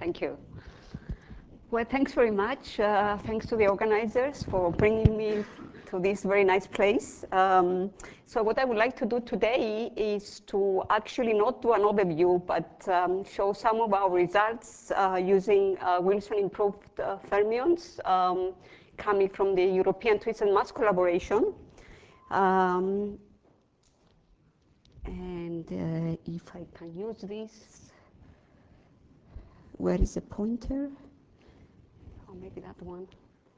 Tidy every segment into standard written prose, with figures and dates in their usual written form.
Thank you. Well, thanks very much. Thanks to the organizers for bringing me to this very nice place. So what I would like to do today is to actually not do an overview, but show some of our results using Wilson improved fermions coming from the European Twisted Mass collaboration. If I can use this, where is the pointer? Or maybe that one.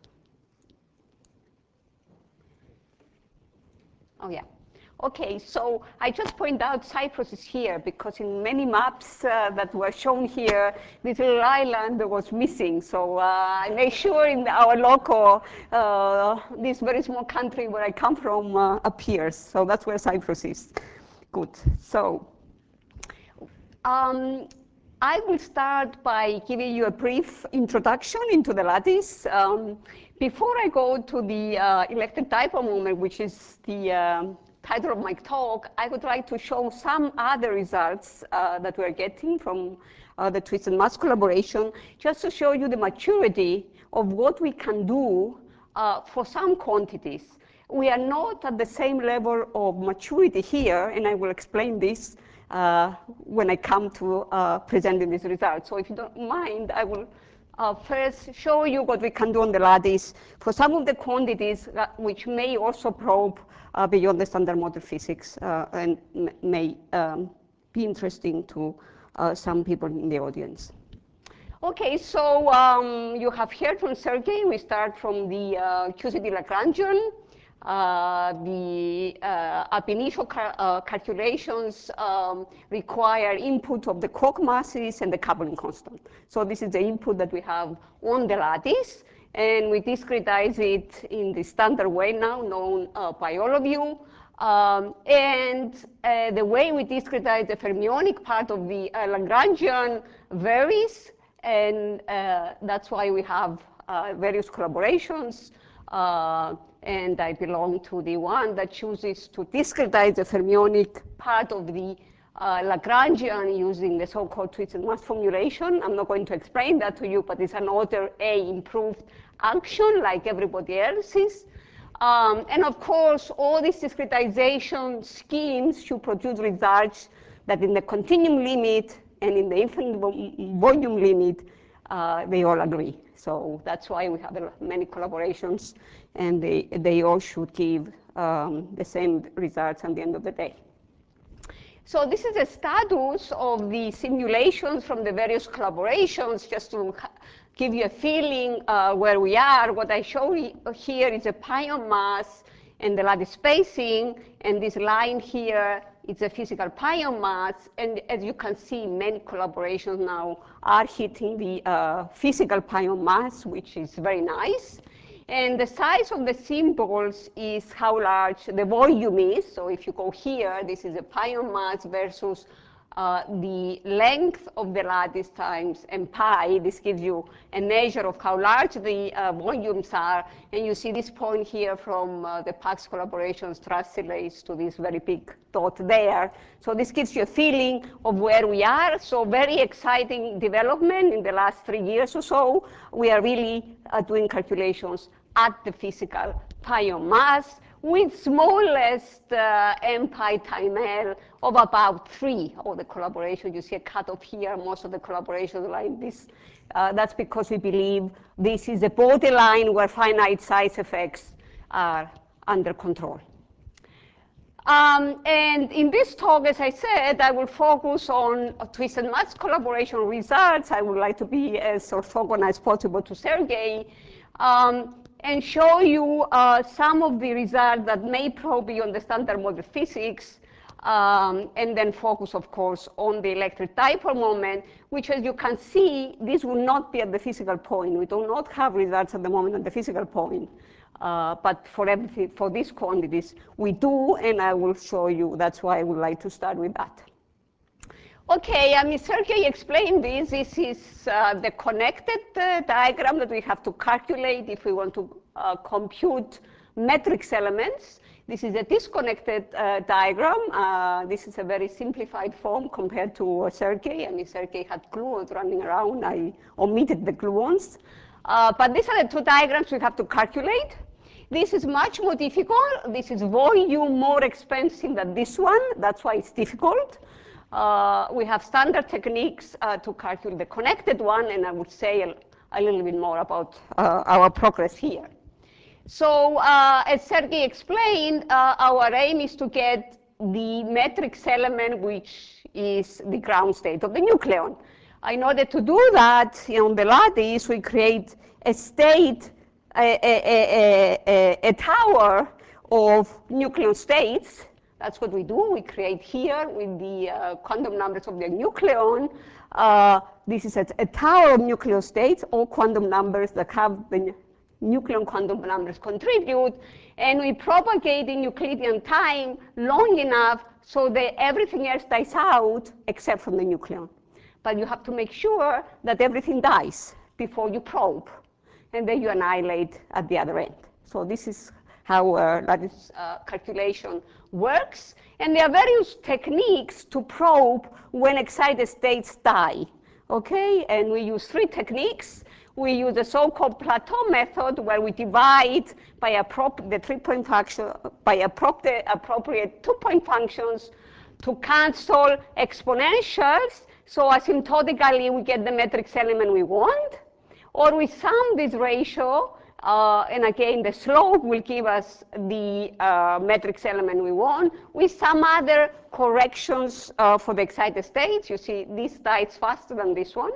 Oh, yeah. Okay, so I just point out Cyprus is here because in many maps that were shown here, this little island was missing. So I made sure in our local, this very small country where I come from appears. So that's where Cyprus is. Good. So I will start by giving you a brief introduction into the lattice. Before I go to the electric dipole moment, which is the title of my talk, I would like to show some other results that we're getting from the Twisted Mass collaboration, just to show you the maturity of what we can do for some quantities. We are not at the same level of maturity here, and I will explain this when I come to presenting these results. So if you don't mind, I will first show you what we can do on the lattice for some of the quantities which may also probe beyond the standard model physics and may be interesting to some people in the audience. Okay, so you have heard from Sergey. We start from the QCD Lagrangian. The ab initio calculations require input of the Koch masses and the coupling constant. So this is the input that we have on the lattice, and we discretize it in the standard way now, known by all of you. The way we discretize the fermionic part of the Lagrangian varies, and that's why we have various collaborations. And I belong to the one that chooses to discretize the fermionic part of the Lagrangian using the so-called twisted mass formulation. I'm not going to explain that to you, but it's an order A improved action like everybody else's. And of course, all these discretization schemes should produce results that in the continuum limit and in the infinite volume limit, they all agree. So that's why we have many collaborations, and they all should give the same results at the end of the day. So this is the status of the simulations from the various collaborations, just to give you a feeling where we are. What I show here is a pion mass and the lattice spacing, and this line here is a physical pion mass. And as you can see, many collaborations now are hitting the physical pion mass, which is very nice. And the size of the symbols is how large the volume is. So if you go here, this is a pion mass versus the length of the lattice times and pi. This gives you a measure of how large the volumes are. And you see this point here from the PAX collaborations translates to this very big dot there. So this gives you a feeling of where we are. So very exciting development in the last 3 years or so. We are really doing calculations at the physical pion mass with smallest m pi time L of about 3 of the collaboration. You see a cutoff here. Most of the collaborations like this. That's because we believe this is a borderline where finite size effects are under control. And in this talk, as I said, I will focus on twisted mass collaboration results. I would like to be as orthogonal as possible to Sergey. And show you some of the results that may probe beyond the standard model physics, and then focus, of course, on the electric dipole moment, which, as you can see, this will not be at the physical point. We do not have results at the moment at the physical point. But for everything, for these quantities, we do, and I will show you. That's why I would like to start with that. Okay, I mean, Sergey explained this. This is the connected diagram that we have to calculate if we want to compute matrix elements. This is a disconnected diagram. This is a very simplified form compared to Sergey. I mean, Sergey had gluons running around. I omitted the gluons. But these are the two diagrams we have to calculate. This is much more difficult. This is volume more expensive than this one. That's why it's difficult. We have standard techniques to calculate the connected one, and I would say a little bit more about our progress here. So as Sergey explained, our aim is to get the matrix element, which is the ground state of the nucleon. In order to do that, on the lattice, we create a state, a tower of nucleon states. That's what we do. We create here with the quantum numbers of the nucleon. This is a tower of nucleon states, all quantum numbers that have the nucleon quantum numbers contribute, and we propagate in Euclidean time long enough so that everything else dies out except from the nucleon. But you have to make sure that everything dies before you probe, and then you annihilate at the other end. So this is how lattice calculation works. And there are various techniques to probe when excited states die. Okay, and we use three techniques. We use the so-called Plateau method, where we divide by the 3-point function by appropriate 2-point functions to cancel exponentials. So asymptotically, we get the matrix element we want. Or we sum this ratio, and again, the slope will give us the matrix element we want, with some other corrections for the excited states. You see, this dies faster than this one.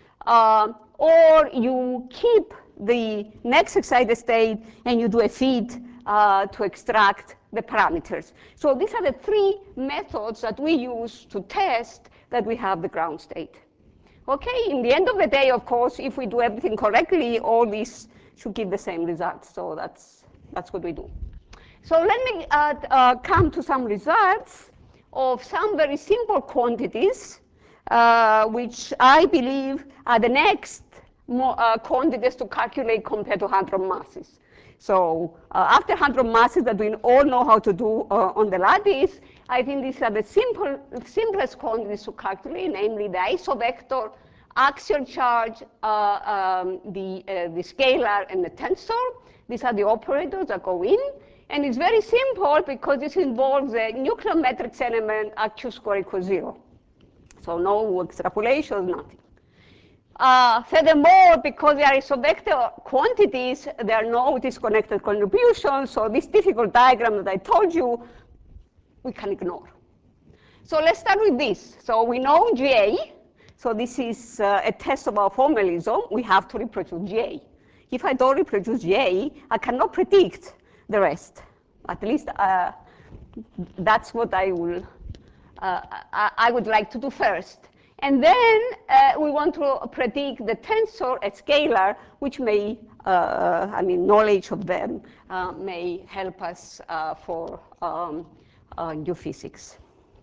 Or you keep the next excited state and you do a feed to extract the parameters. So these are the three methods that we use to test that we have the ground state. Okay, in the end of the day, of course, if we do everything correctly, all these should give the same results. So that's what we do. So let me come to some results of some very simple quantities, which I believe are the next quantities to calculate compared to hadron masses. So after hadron masses that we all know how to do on the lattice, I think these are the simplest quantities to calculate, namely the isovector, axial charge, the scalar, and the tensor. These are the operators that go in. And it's very simple because this involves a nuclear matrix element at Q squared equals 0. So no extrapolations, nothing. Furthermore, because they are isovector quantities, there are no disconnected contributions. So this difficult diagram that I told you, we can ignore. So let's start with this. So we know GA. So this is a test of our formalism. We have to reproduce GA. If I don't reproduce GA, I cannot predict the rest. At least that's what I would like to do first. And then we want to predict the tensor, a scalar, which may, knowledge of them may help us for new physics.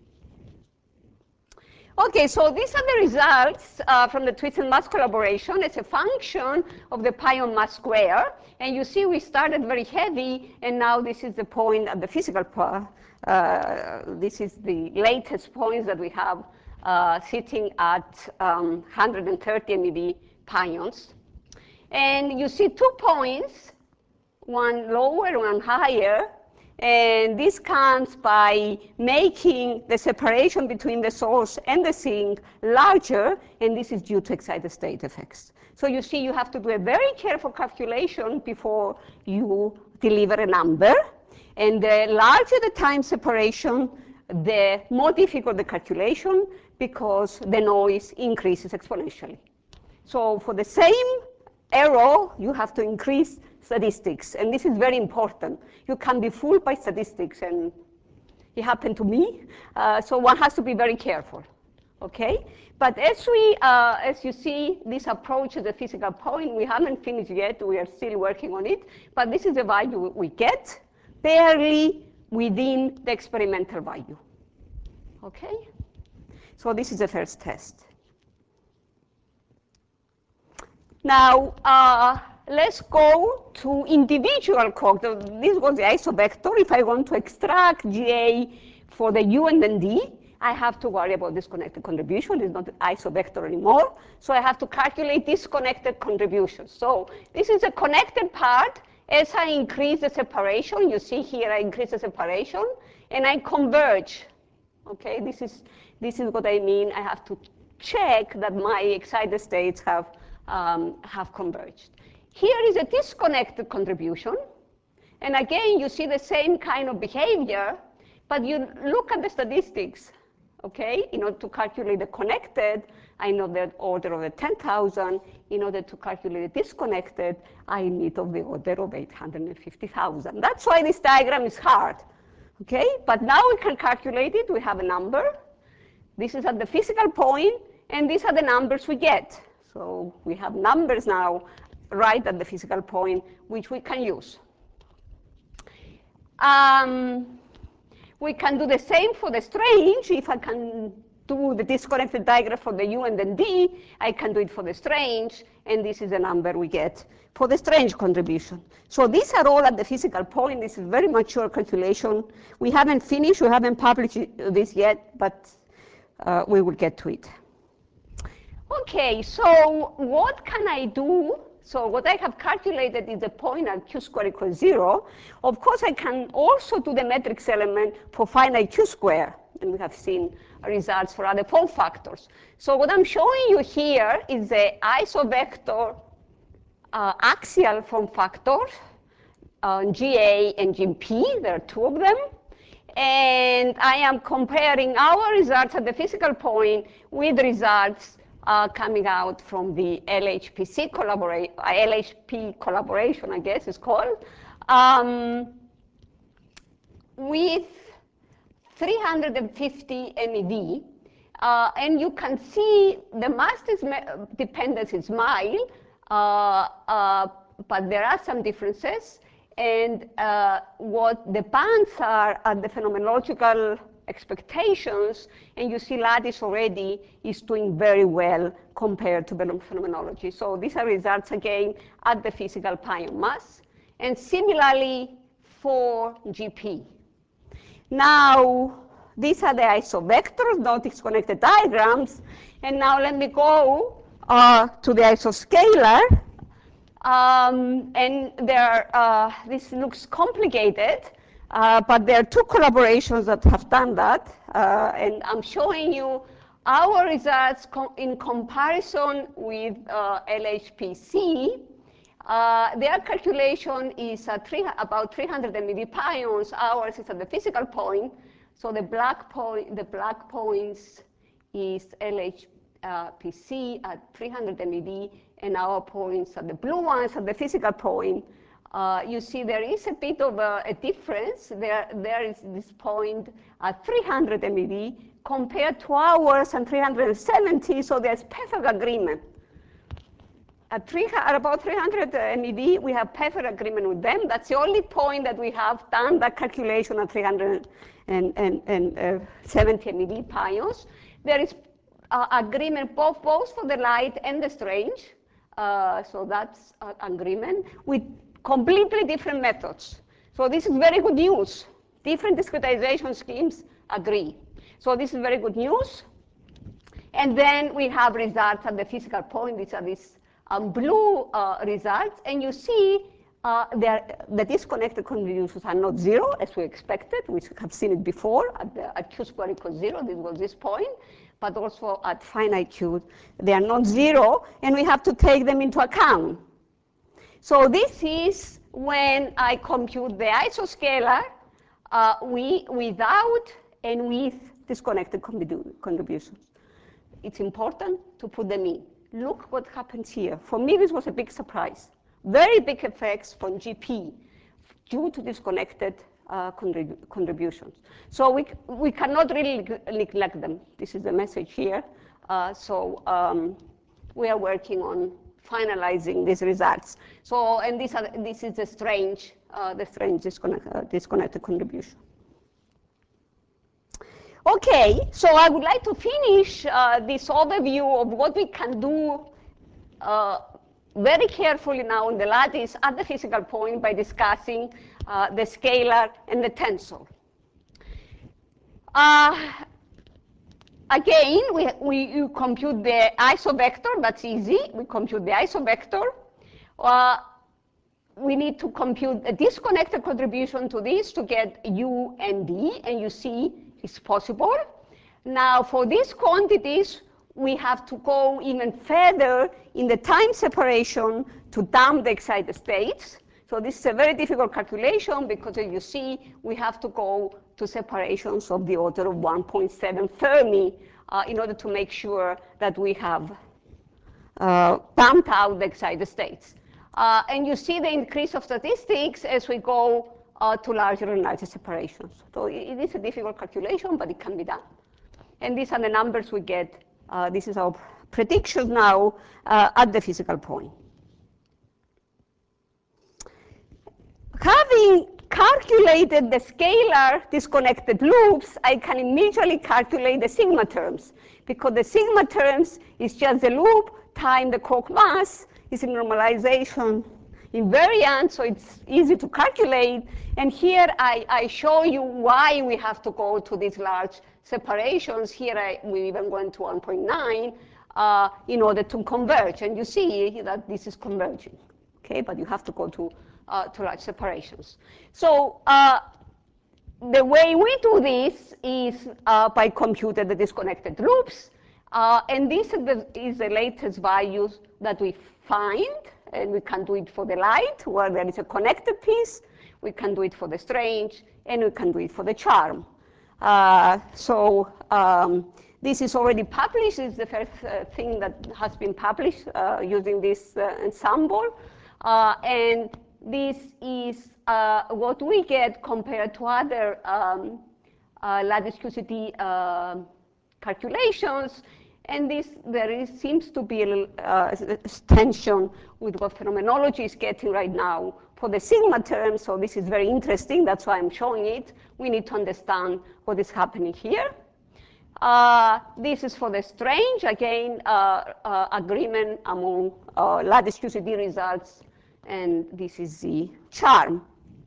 Okay, so these are the results from the Twist-and-Mass collaboration. It's a function of the pion mass square. And you see we started very heavy, and now this is the point at the physical part. This is the latest points that we have sitting at 130 MeV pions. And you see 2 points, one lower, one higher. And this comes by making the separation between the source and the sink larger, and this is due to excited state effects. So you see you have to do a very careful calculation before you deliver a number. And the larger the time separation, the more difficult the calculation, because the noise increases exponentially. So for the same error, you have to increase statistics, and this is very important. You can be fooled by statistics, and it happened to me. So one has to be very careful, okay? But as you see, this approach is a physical point. We haven't finished yet. We are still working on it. But this is the value we get, barely within the experimental value, okay? So this is the first test. Now, let's go to individual coordinates. This was the isobector. If I want to extract GA for the U and then D, I have to worry about disconnected contribution. It's not isobector anymore. So I have to calculate disconnected contributions. So this is a connected part. As I increase the separation, you see here I increase the separation, and I converge. Okay, this is what I mean. I have to check that my excited states have converged. Here is a disconnected contribution. And again, you see the same kind of behavior, but you look at the statistics, okay? In order to calculate the connected, I know the order of the 10,000. In order to calculate the disconnected, I need of the order of 850,000. That's why this diagram is hard, okay? But now we can calculate it. We have a number. This is at the physical point, and these are the numbers we get. So we have numbers now right at the physical point, which we can use. We can do the same for the strange. If I can do the disconnected diagram for the U and then D, I can do it for the strange, and this is the number we get for the strange contribution. So these are all at the physical point. This is very mature calculation. We haven't finished, we haven't published this yet, but we will get to it. Okay, so what can I do? So what I have calculated is the point at q squared equals 0. Of course, I can also do the matrix element for finite q squared, and we have seen results for other form factors. So what I'm showing you here is the isobector axial form factors, GA and GP. There are two of them. And I am comparing our results at the physical point with results coming out from the LHPC LHP collaboration, I guess it's called, with 350 MeV. And you can see the mass dependence is mild, but there are some differences. And what the bands are at the phenomenological expectations, and you see lattice already is doing very well compared to balloon phenomenology. So these are results again at the physical pion mass, and similarly for GP. Now, these are the isobectors, not disconnected diagrams, and now let me go to the isoscalar. And this looks complicated, but there are two collaborations that have done that. And I'm showing you our results in comparison with LHPC. Their calculation is about 300 MeV pions. Ours is at the physical point. So the black points is LHPC at 300 MeV, and our points are the blue ones at the physical point. You see there is a bit of a difference. There is this point at 300 MeV compared to ours and 370, so there's perfect agreement. At about 300 MeV, we have perfect agreement with them. That's the only point that we have done that calculation at 370 MeV pions. There is agreement both for the light and the strange. So that's agreement with completely different methods. So this is very good news. Different discretization schemes agree. So this is very good news. And then we have results at the physical point. These are these blue results. And you see the disconnected contributions are not zero, as we expected. We have seen it before at q squared equals 0. This was this point. But also at finite q, they are not zero, and we have to take them into account. So this is when I compute the isoscalar without and with disconnected contributions. It's important to put them in. Look what happens here. For me, this was a big surprise. Very big effects from GP due to disconnected contributions. So we cannot really neglect them. This is the message here. We are working on finalizing these results. So, and this is the strange disconnected contribution. Okay, so I would like to finish this overview of what we can do very carefully now on the lattice at the physical point by discussing the scalar and the tensor. Again, you compute the isobvector. That's easy. We compute the isobvector. We need to compute a disconnected contribution to this to get U and D, and you see it's possible. Now, for these quantities, we have to go even further in the time separation to dump the excited states. So this is a very difficult calculation because, as you see, we have to go to separations of the order of 1.7 Fermi in order to make sure that we have dumped out the excited states. And you see the increase of statistics as we go to larger and larger separations. So it is a difficult calculation, but it can be done. And these are the numbers we get. This is our prediction now at the physical point. Having calculated the scalar disconnected loops, I can immediately calculate the sigma terms, because the sigma terms is just the loop times the quark mass. It's a normalization invariant, so it's easy to calculate. And here I show you why we have to go to these large separations. Here we even went to 1.9 in order to converge. And you see that this is converging, okay? But you have to go to large separations. So the way we do this is by computing the disconnected loops. And this is the latest values that we find. And we can do it for the light, where there is a connected piece. We can do it for the strange, and we can do it for the charm. This is already published. It's the first thing that has been published using this ensemble. And this is what we get compared to other lattice QCD calculations. And seems to be a little tension with what phenomenology is getting right now for the sigma term. So this is very interesting. That's why I'm showing it. We need to understand what is happening here. This is for the strange. Again, agreement among lattice QCD results. And this is the charm.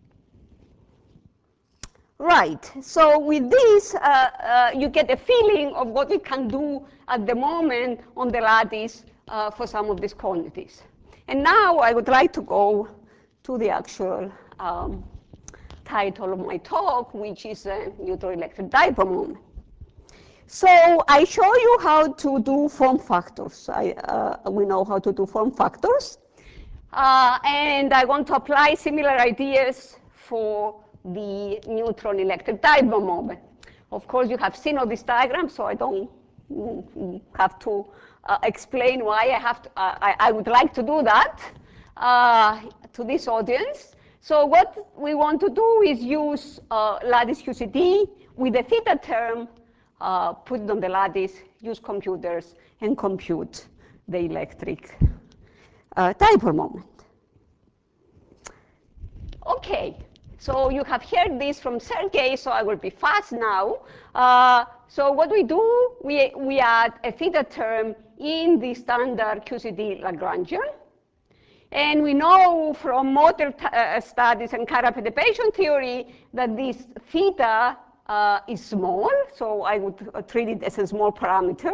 Right, so with this, you get a feeling of what we can do at the moment on the lattice for some of these quantities. And now I would like to go to the actual title of my talk, which is a neutron electric dipole moment. So I show you how to do form factors. We know how to do form factors. And I want to apply similar ideas for the neutron electric dipole moment. Of course, you have seen all these diagrams, so I don't have to explain why I would like to do that to this audience. So what we want to do is use lattice QCD with the theta term, put it on the lattice, use computers, and compute the electric dipole moment. Okay. So you have heard this from Sergey, so I will be fast now. So what we do, we add a theta term in the standard QCD Lagrangian. And we know from motor studies and characterization theory that this theta is small, so I would treat it as a small parameter.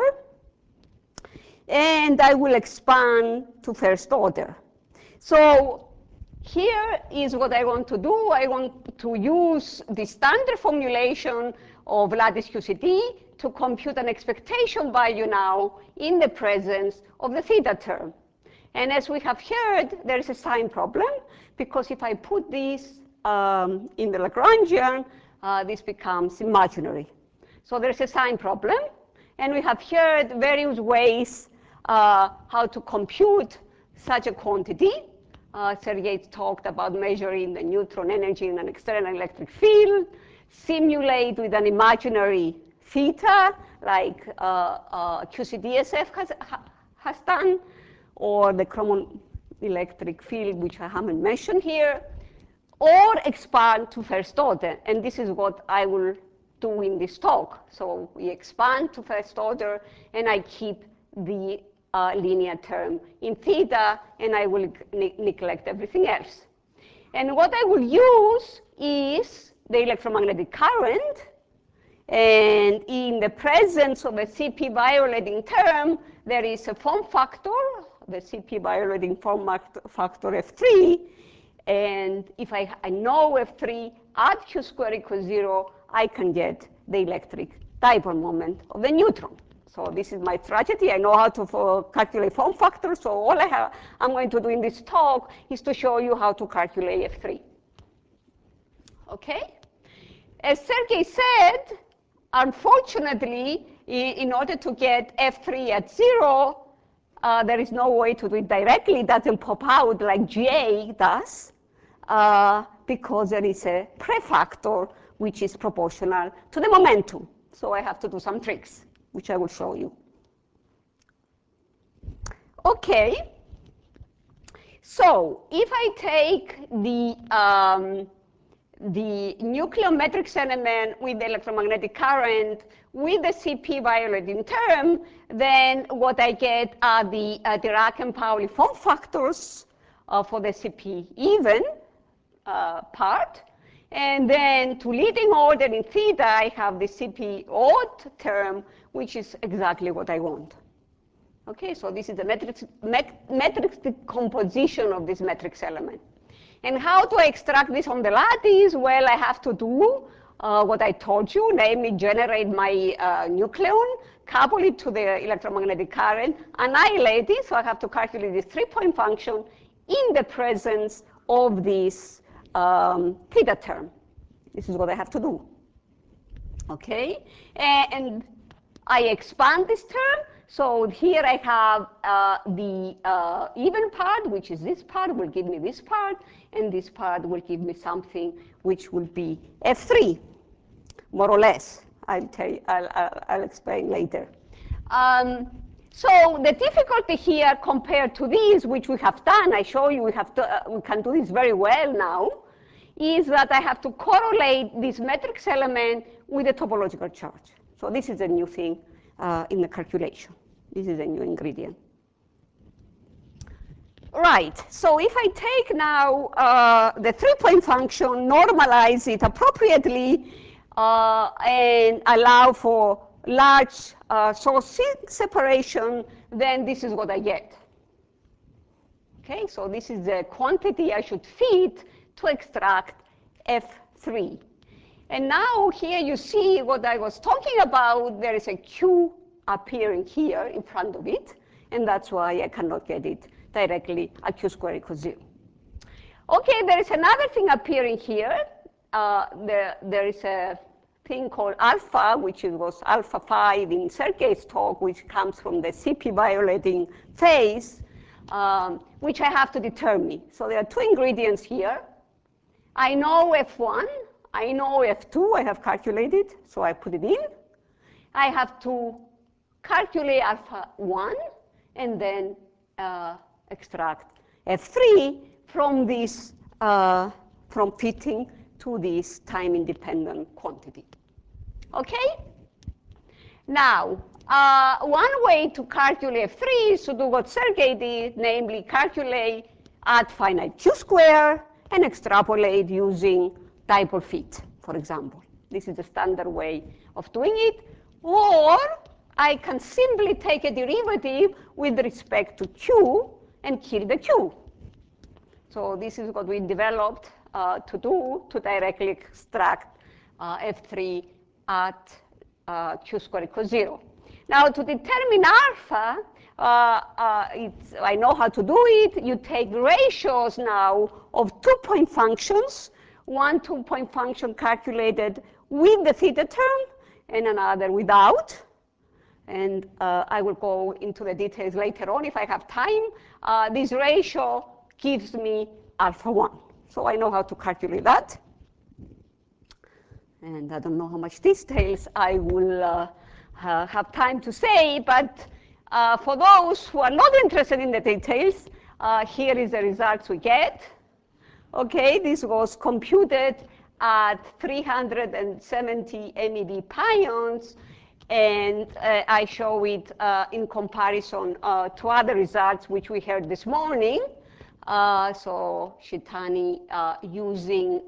And I will expand to first order. So here is what I want to do. I want to use the standard formulation of lattice QCD to compute an expectation value now in the presence of the theta term. And as we have heard, there is a sign problem, because if I put this in the Lagrangian, this becomes imaginary. So there's a sign problem. And we have heard various ways how to compute such a quantity. Sergey talked about measuring the neutron energy in an external electric field, simulate with an imaginary theta, like QCDSF has done, or the Common electric field, which I haven't mentioned here, or expand to first order. And this is what I will do in this talk. So we expand to first order, and I keep the linear term in theta, and I will neglect everything else. And what I will use is the electromagnetic current. And in the presence of a CP violating term, there is a form factor, the CP violating form factor F3. And if I know F3 at Q squared equals 0, I can get the electric dipole moment of the neutron. So this is my strategy. I know how to calculate form factors. So all I'm going to do in this talk is to show you how to calculate F3. Okay? As Sergey said, unfortunately, in order to get F3 at 0, there is no way to do it directly. It doesn't pop out like GA does, because there is a prefactor which is proportional to the momentum. So I have to do some tricks, which I will show you. Okay. So if I take the nuclear matrix element with the electromagnetic current with the CP violating term, then what I get are the Dirac and Pauli form factors for the CP even part. And then to leading order in theta, I have the CP odd term, which is exactly what I want. Okay, so this is the matrix decomposition of this matrix element. And how do I extract this from the lattice? Well, I have to do what I told you, namely generate my nucleon, couple it to the electromagnetic current, annihilate it. So I have to calculate this 3-point function in the presence of this theta term. This is what I have to do. Okay, and I expand this term. So here I have the even part, which is this part, will give me this part, and this part will give me something which will be F3, more or less. I'll tell you, I'll explain later. So the difficulty here compared to these, which we have done, I show you we can do this very well now, is that I have to correlate this matrix element with a topological charge. So this is a new thing in the calculation. This is a new ingredient. Right, so if I take now the 3-point function, normalize it appropriately, and allow for large source separation, then this is what I get. Okay, so this is the quantity I should fit to extract F3. And now here you see what I was talking about. There is a Q appearing here in front of it, and that's why I cannot get it directly at Q squared equals 0. Okay, there is another thing appearing here. There is a thing called alpha, which was alpha 5 in Sergey's talk, which comes from the CP violating phase, which I have to determine. So there are two ingredients here. I know F1, I know F2, I have calculated, so I put it in. I have to calculate alpha 1 and then extract F3 from this, from fitting to this time-independent quantity. Okay? Now, one way to calculate F3 is to do what Sergey did, namely calculate at finite Q square and extrapolate using dipole fit, for example. This is the standard way of doing it. Or I can simply take a derivative with respect to Q and kill the Q. So this is what we developed to do to directly extract F3 at Q squared equals 0. Now to determine alpha, I know how to do it. You take ratios now of 2-point functions, one 2-point function calculated with the theta term and another without. And I will go into the details later on if I have time. This ratio gives me alpha 1. So I know how to calculate that. And I don't know how much details I will have time to say, but for those who are not interested in the details, here is the results we get. Okay, this was computed at 370 MeV pions, And I show it in comparison to other results which we heard this morning. So Shitani using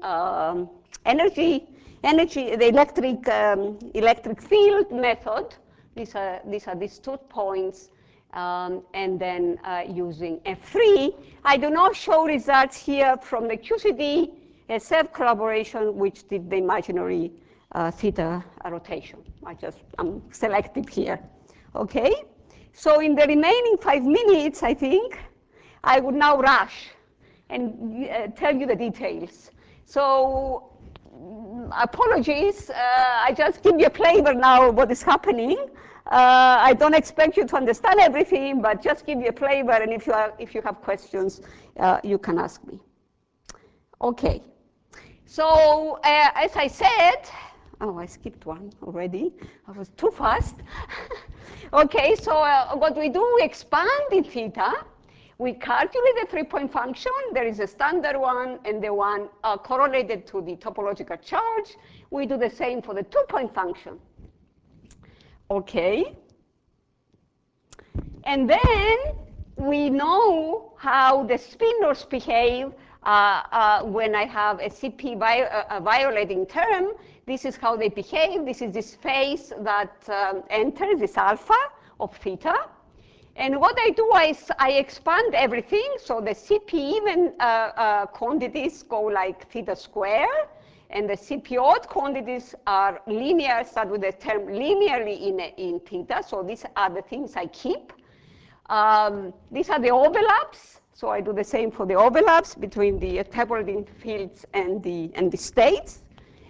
the electric field method. These are these 2 points, and then using F3. I do not show results here from the QCD SF collaboration, which did the imaginary theta rotation. I'm selective here. Okay? So in the remaining 5 minutes, I think, I would now rush and tell you the details. So apologies, I just give you a flavor now of what is happening. I don't expect you to understand everything, but just give you a flavor, and if you have questions, you can ask me. Okay. So as I said, I skipped one already. I was too fast. Okay, so what we do, we expand in theta. We calculate the 3-point function. There is a standard one and the one correlated to the topological charge. We do the same for the 2-point function. Okay. And then we know how the spinors behave when I have a CP violating term. This is how they behave. This is this phase that enters this alpha of theta. And what I do is I expand everything. So the CP even quantities go like theta square. And the CP odd quantities are linear, start with the term linearly in theta. So these are the things I keep. These are the overlaps. So I do the same for the overlaps between the tabulating fields and the states.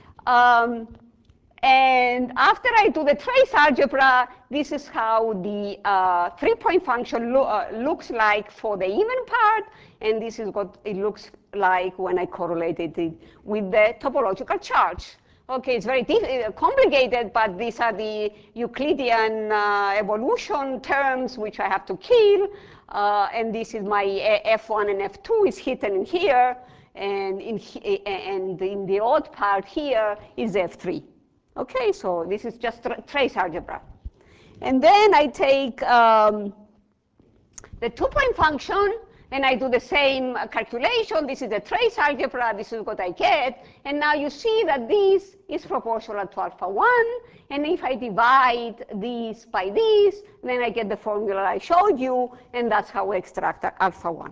And after I do the trace algebra, this is how the 3-point function looks like for the even part, and this is what it looks like when I correlated it with the topological charge. Okay, it's very complicated, but these are the Euclidean evolution terms which I have to kill, and this is my F1 and F2 is hidden in here, and in the odd part here is F3. Okay, so this is just trace algebra. And then I take the 2-point function, and I do the same calculation. This is the trace algebra. This is what I get. And now you see that this is proportional to alpha 1. And if I divide this by this, then I get the formula I showed you, and that's how we extract alpha 1.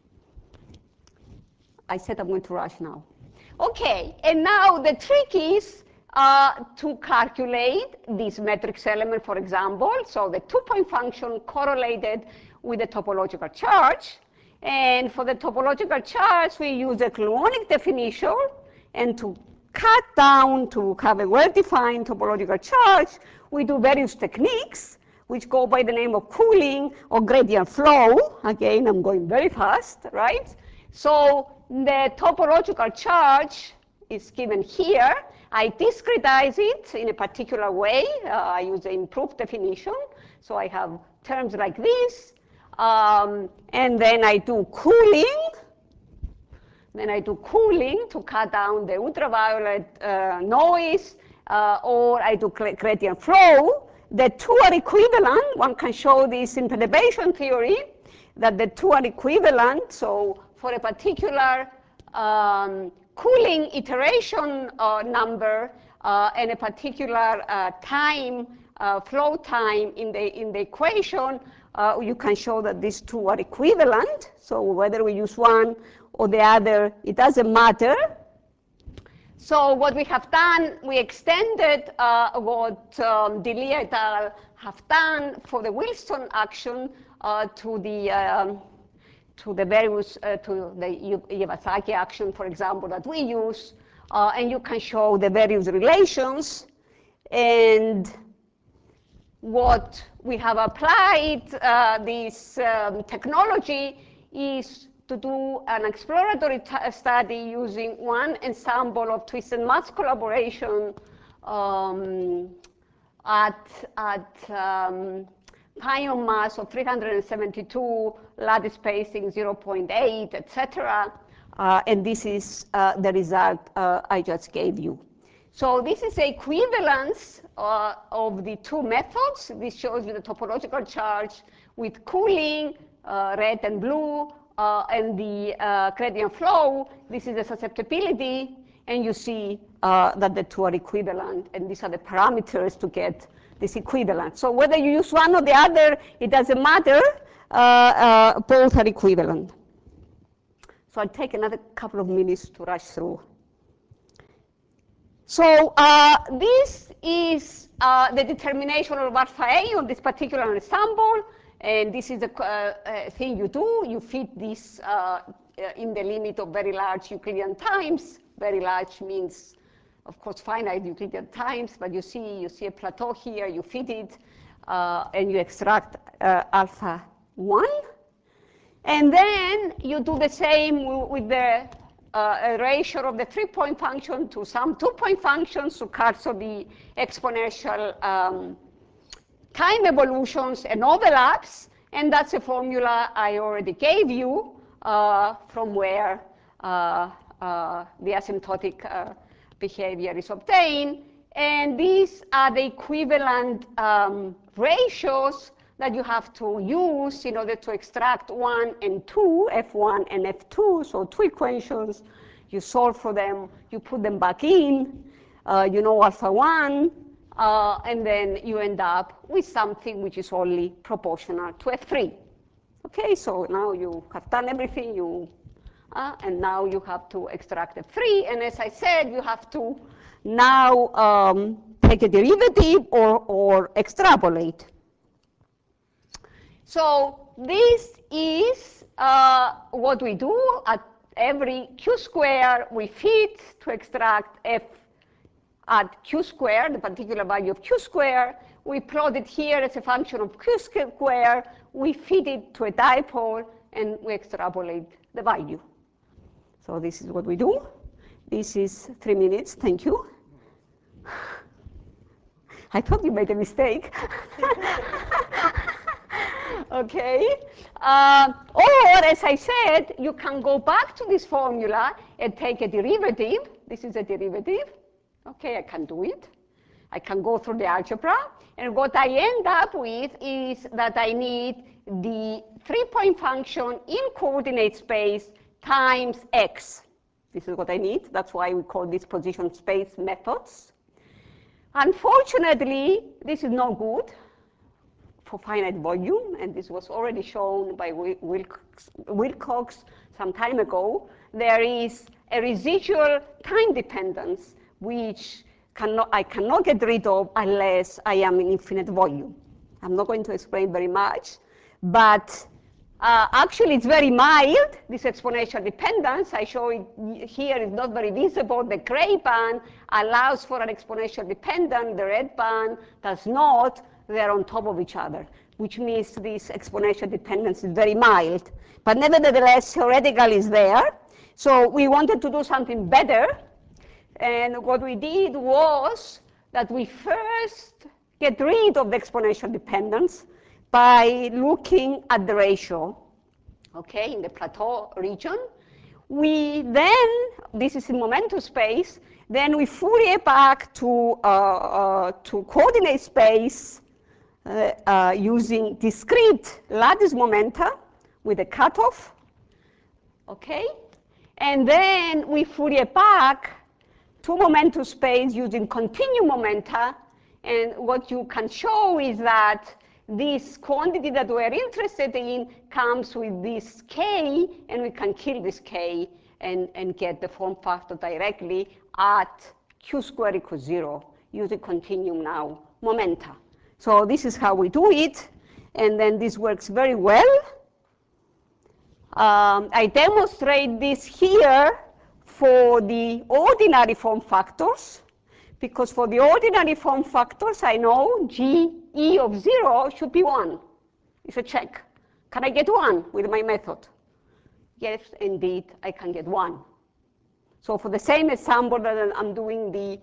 I said I'm going to rush now. Okay, and now the trick is to calculate this matrix element, for example. So the 2-point function correlated with the topological charge. And for the topological charge, we use the gluonic definition. And to cut down to have a well-defined topological charge, we do various techniques, which go by the name of cooling or gradient flow. Again, I'm going very fast, right? So the topological charge is given here. I discretize it in a particular way. I use the improved definition. So I have terms like this. And then I do cooling. Then I do cooling to cut down the ultraviolet noise, or I do gradient flow. The two are equivalent. One can show this in perturbation theory, that the two are equivalent. So for a particular cooling iteration number and a particular time, flow time in the equation, you can show that these two are equivalent. So whether we use one or the other, it doesn't matter. So what we have done, we extended what Delia et al. Have done for the Wilson action to the various, to the Iwasaki action, for example, that we use. And you can show the various relations. And what we have applied this technology is to do an exploratory study using one ensemble of twisted mass collaboration at pion mass of 372, lattice spacing 0.8, etc. And this is the result I just gave you. So this is the equivalence of the two methods. This shows you the topological charge with cooling, red and blue, and the gradient flow. This is the susceptibility, and you see that the two are equivalent, and these are the parameters to get this equivalent. So whether you use one or the other, it doesn't matter. Both are equivalent. So I'll take another couple of minutes to rush through. So this is the determination of alpha A on this particular ensemble, and this is the thing you do. You fit this in the limit of very large Euclidean times. Very large means, of course, finite Euclidean times, but you see a plateau here, you fit it, and you extract alpha 1. And then you do the same with the ratio of the 3-point function to some 2-point functions to cancel the exponential time evolutions and overlaps. And that's a formula I already gave you from where the asymptotic behavior is obtained. And these are the equivalent ratios that you have to use in order to extract 1 and 2, F1 and F2, so two equations. You solve for them, you put them back in, you know alpha 1, and then you end up with something which is only proportional to F3. Okay, so now you have done everything, and now you have to extract F3, and as I said, you have to now take a derivative or extrapolate. So this is what we do. At every q square, we fit to extract f at q square, the particular value of q square. We plot it here as a function of q square. We fit it to a dipole, and we extrapolate the value. So this is what we do. This is 3 minutes. Thank you. I thought you made a mistake. Okay, or as I said, you can go back to this formula and take a derivative. This is a derivative. Okay, I can do it. I can go through the algebra, and what I end up with is that I need the 3-point function in coordinate space times x. This is what I need. That's why we call this position space methods. Unfortunately, this is no good for finite volume, and this was already shown by Wilcox some time ago. There is a residual time dependence which I cannot get rid of unless I am in infinite volume. I'm not going to explain very much, but actually it's very mild, this exponential dependence. I show it here, it's not very visible. The gray band allows for an exponential dependence, the red band does not. They're on top of each other, which means this exponential dependence is very mild. But nevertheless, theoretically is there. So we wanted to do something better. And what we did was that we first get rid of the exponential dependence by looking at the ratio, okay, in the plateau region. We then, this is in momentum space, then we Fourier back to coordinate space using discrete lattice momenta with a cutoff, okay? And then we Fourier back to momentum space using continuum momenta, and what you can show is that this quantity that we're interested in comes with this k, and we can kill this k and get the form factor directly at q squared equals 0 using continuum now momenta. So this is how we do it, and then this works very well. I demonstrate this here for the ordinary form factors, because for the ordinary form factors, I know GE of 0 should be 1. It's a check. Can I get 1 with my method? Yes, indeed, I can get 1. So for the same example that I'm doing the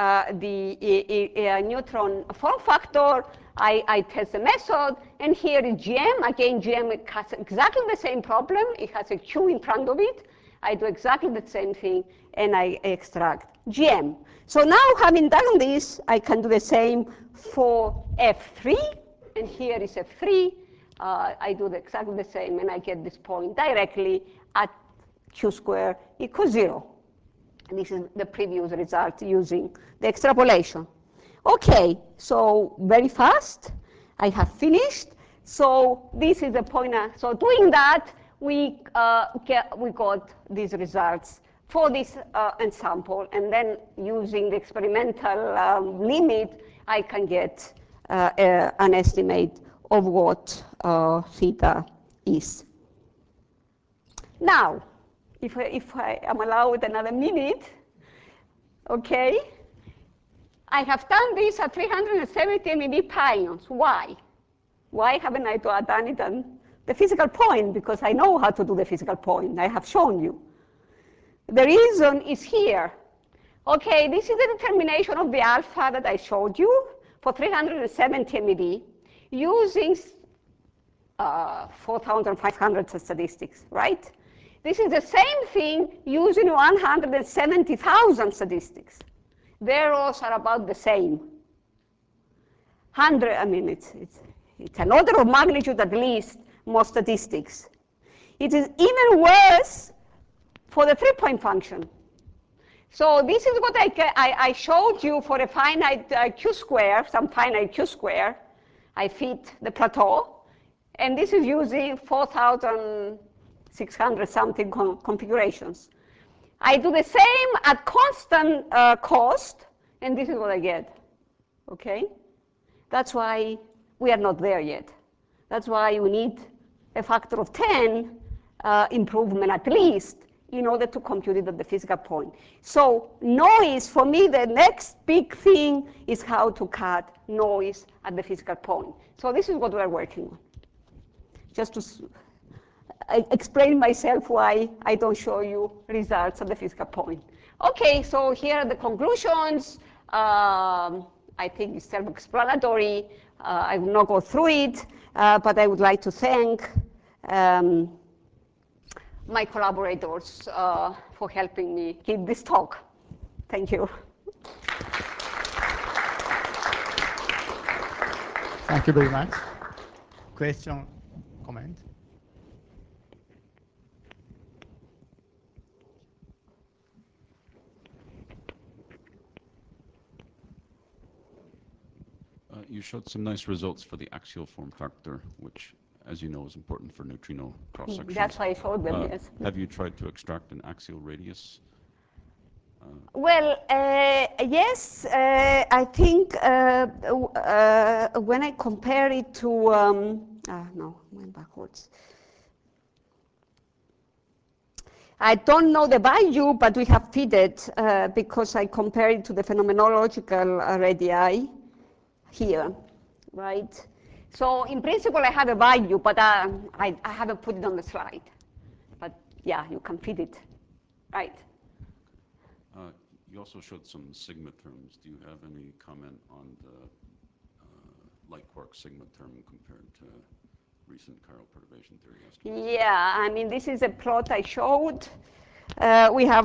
neutron form factor, I test the method, and here is GM. Again, GM has exactly the same problem. It has a Q in front of it. I do exactly the same thing, and I extract GM. So now, having done this, I can do the same for F3, and here is F3. I do exactly the same, and I get this point directly at Q squared equals 0. And this is the previous result using the extrapolation. Okay, so very fast. I have finished. So this is the point. So doing that, we got these results for this ensample. And then using the experimental limit, I can get an estimate of what theta is. Now, if I am allowed another minute, okay, I have done this at 370 MeV pions. Why? Why haven't I done it on the physical point? Because I know how to do the physical point. I have shown you. The reason is here. Okay, this is the determination of the alpha that I showed you for 370 MeV using 4,500 statistics, right? This is the same thing using 170,000 statistics. Their errors are about the same. 100, I mean, it's an order of magnitude at least, more statistics. It is even worse for the three-point function. So this is what I showed you for a finite q square, some finite q square. I fit the plateau. And this is using 4,600 something configurations. I do the same at constant cost, and this is what I get. Okay? That's why we are not there yet. That's why we need a factor of 10 improvement at least in order to compute it at the physical point. So noise, for me, the next big thing is how to cut noise at the physical point. So this is what we're working on. Just to explain myself why I don't show you results at the physical point. Okay, so here are the conclusions. I think it's self-explanatory. I will not go through it, but I would like to thank my collaborators for helping me give this talk. Thank you. Thank you very much. Question, comment? You showed some nice results for the axial form factor, which, as you know, is important for neutrino cross-sections. That's why I showed them, yes. Have you tried to extract an axial radius? Well, yes, I think when I compare it to, no, went backwards. I don't know the value, but we have fitted because I compare it to the phenomenological radii here, right? So in principle, I have a value, but I haven't put it on the slide. But yeah, you can fit it, right? You also showed some sigma terms. Do you have any comment on the light quark sigma term compared to recent chiral perturbation theory estimates? Yeah, I mean, this is a plot I showed. We have,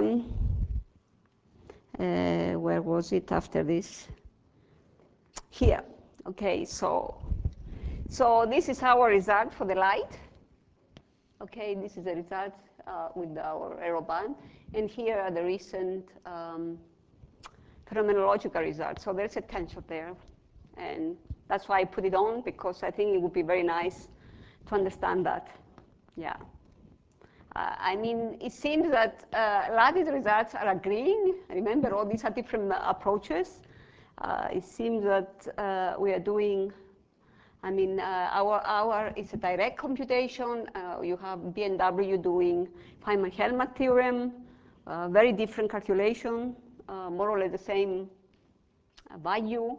where was it after this? Here. Okay, so this is our result for the light. Okay, this is the result with our error band. And here are the recent phenomenological results. So there's a tension there. And that's why I put it on, because I think it would be very nice to understand that. Yeah. I mean, it seems that a lot of the results are agreeing. Remember, all these are different approaches. It seems that we are doing, I mean, our is a direct computation. You have B&W doing Feynman-Hellman theorem, very different calculation, more or less the same value.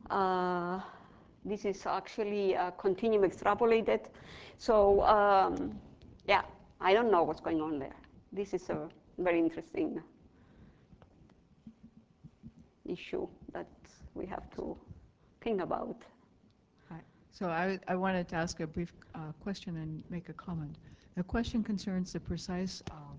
This is actually continuum extrapolated. So yeah, I don't know what's going on there. This is a very interesting issue that we have to think about. Hi. So I wanted to ask a brief question and make a comment. The question concerns the precise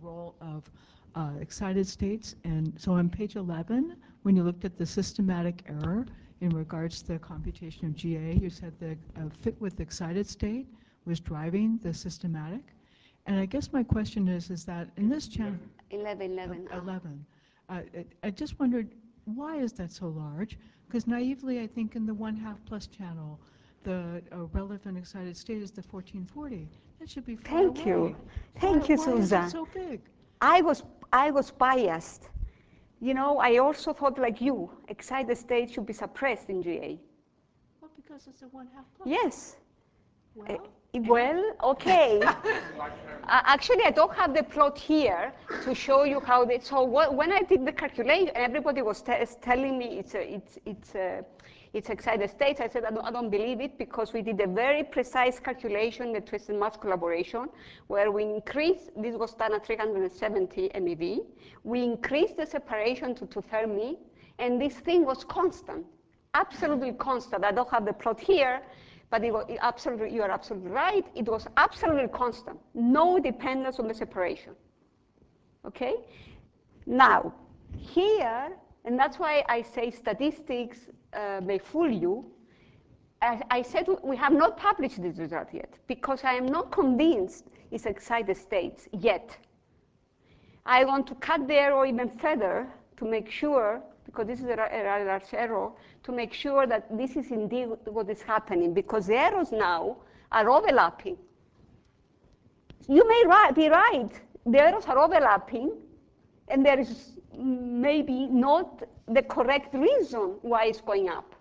role of excited states. And so on page 11, when you looked at the systematic error in regards to the computation of GA, you said the fit with excited state was driving the systematic. And I guess my question is that in this channel, 11. 11, I just wondered, why is that so large? Because naively, I think in the 1/2 plus channel, the relevant excited state is the 1440. That should be far Thank you. away. Thank you, Why is Susan. it so big? I was biased. You know, I also thought like you, excited state should be suppressed in GA. Well, because it's a 1/2 plus. Yes. Well, Well, okay. Actually, I don't have the plot here to show you how they. So when I did the calculation, everybody was telling me it's excited states. I said I don't believe it because we did a very precise calculation, the twisted mass collaboration, where we increased. This was done at 370 MeV. We increased the separation to 2 Fermi, and this thing was constant, absolutely constant. I don't have the plot here. But you are absolutely right. It was absolutely constant. No dependence on the separation. Okay? Now, here, and that's why I say statistics may fool you. As I said, we have not published this result yet because I am not convinced it's excited states yet. I want to cut the error even further to make sure, because this is a large error, to make sure that this is indeed what is happening, because the errors now are overlapping. You may be right, the errors are overlapping, and there is maybe not the correct reason why it's going up.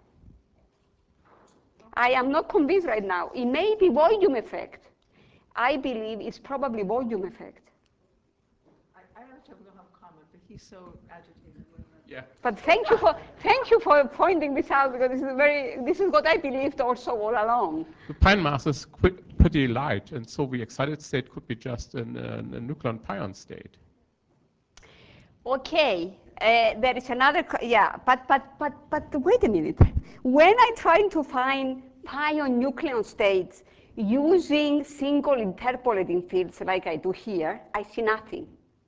I am not convinced right now. It may be volume effect. I believe it's probably volume effect. I actually don't have a comment, but he's so agitated. Yeah. But thank you for pointing this out, because this is what I believed also all along. The prime mass is pretty light, and so the excited state could be just a nucleon pion state. Okay, there is another, but wait a minute. When I try to find pion nucleon states using single interpolating fields like I do here, I see nothing.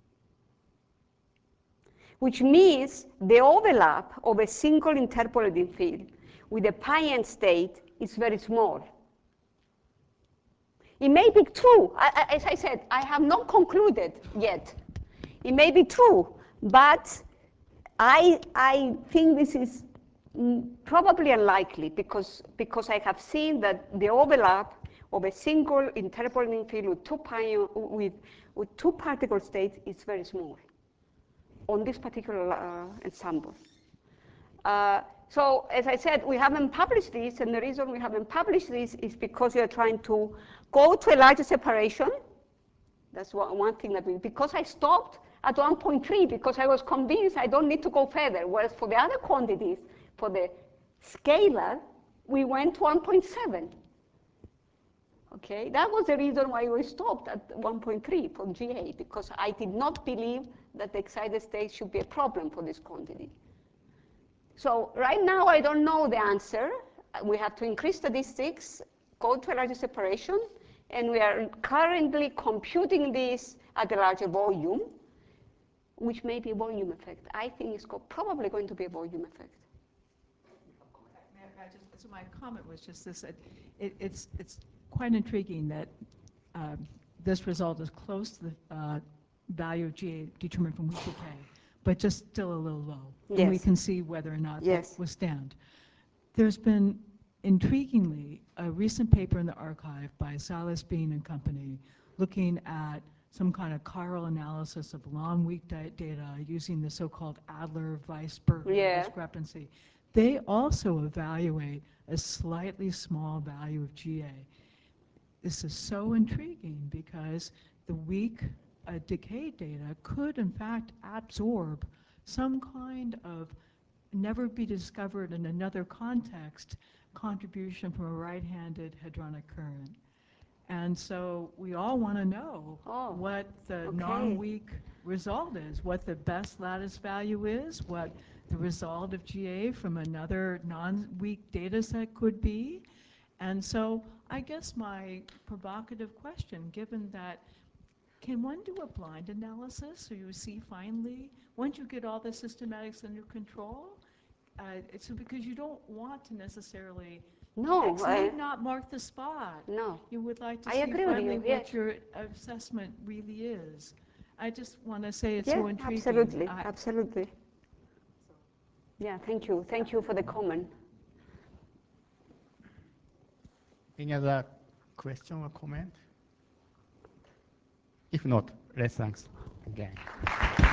Which means the overlap of a single interpolating field with a pion state is very small. It may be true. As I said, I have not concluded yet. It may be true, but I think this is probably unlikely because I have seen that the overlap of a single interpolating field with two particle states is very small on this particular ensemble. So as I said, we haven't published this, and the reason we haven't published this is because we are trying to go to a larger separation. That's one thing that because I stopped at 1.3 because I was convinced I don't need to go further, whereas for the other quantities, for the scalar, we went to 1.7. Okay, that was the reason why we stopped at 1.3 for GA, because I did not believe that the excited state should be a problem for this quantity. So right now, I don't know the answer. We have to increase statistics, go to a larger separation, and we are currently computing this at a larger volume, which may be a volume effect. I think it's probably going to be a volume effect. So my comment was just this: it's quite intriguing that this result is close to the value of GA determined from weak decay, but just still a little low. Yes. And we can see whether or not Yes. that will stand. There's been, intriguingly, a recent paper in the archive by Silas Bean and company looking at some kind of chiral analysis of long weak data using the so-called Adler-Weisberger discrepancy. They also evaluate a slightly small value of GA. This is so intriguing because the weak decay data could, in fact, absorb some kind of never be discovered in another context contribution from a right-handed hadronic current. And so we all want to know what the non-weak result is, what the best lattice value is, what the result of GA from another non-weak data set could be. And so I guess my provocative question, given that can one do a blind analysis so you see finally, once you get all the systematics under control? It's because you don't want to necessarily, No, X need not mark the spot. no. You would like to I see agree with finally you, what yes. your assessment really is. I just want to say it's Yeah, so intriguing. absolutely, absolutely. Yeah, thank you. Thank you for the comment. Any other question or comment? If not, let's thanks again.